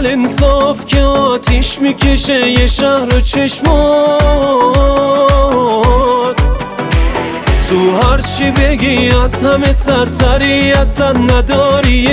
عدل انصاف که آتیش میکشه یه شهر و چشمات. تو هرچی بگی از همه سرتری، اصلا نداری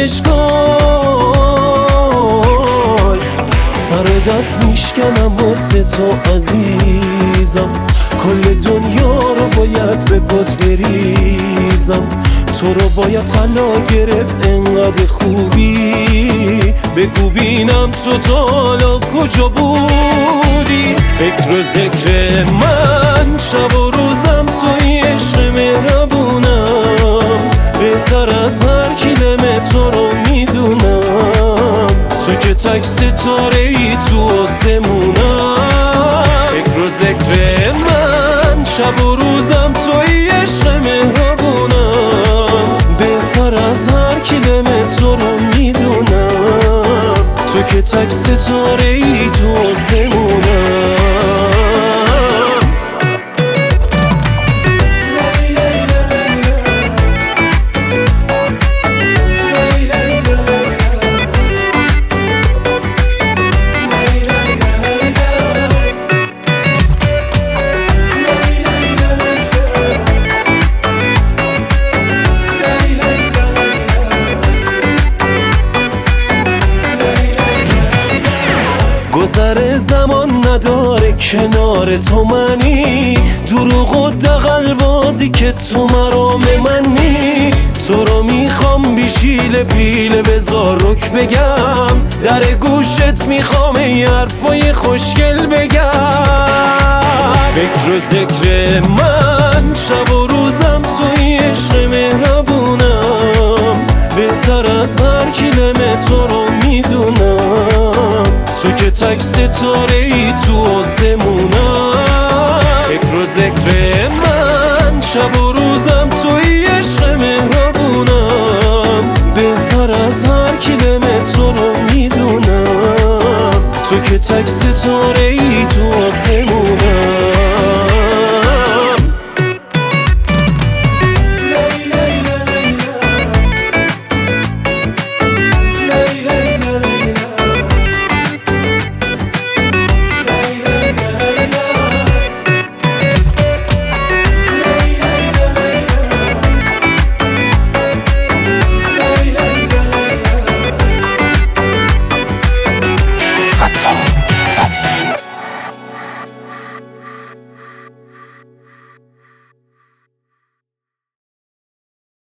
اشکال. سر دست میشکنم واسه تو عزیزم، کل دنیا رو باید به پات بریزم. تو رو باید طلا گرفت انقدر خوبی، بگو بینم تو تا حالا کجا بودی. فکر و ذکر من شب و روزم توی عشق مهربونم، بهتر از هر کیلومتر رو میدونم. تو که تک ستاره ای تو آسمونم. فکر و ذکر من شب و روزم توی عشق مهربونم، بهتر از هر کیلومتر رو میدونم. تو که تک ستاره ای تو آسمونم. گذر زمان نداره کنار تو منی، دروغ و دغل بازی که تو مرام منی. تو رو میخوام بیشیل پیله بذار رک بگم، در گوشت میخوام ای حرفای خوشگل بگم. فکر و ذکر من شب و روزم توی عشق مهربونم، بهتر از هر کیلومتر رو میدونم. تو که تک ستاره ای تو آسمونم. فکر و ذکر من شب و روزم توی عشق مهربونم، بهتر از هر کیلومتر رو میدونم. تو که تک ستاره ای تو آسمونم.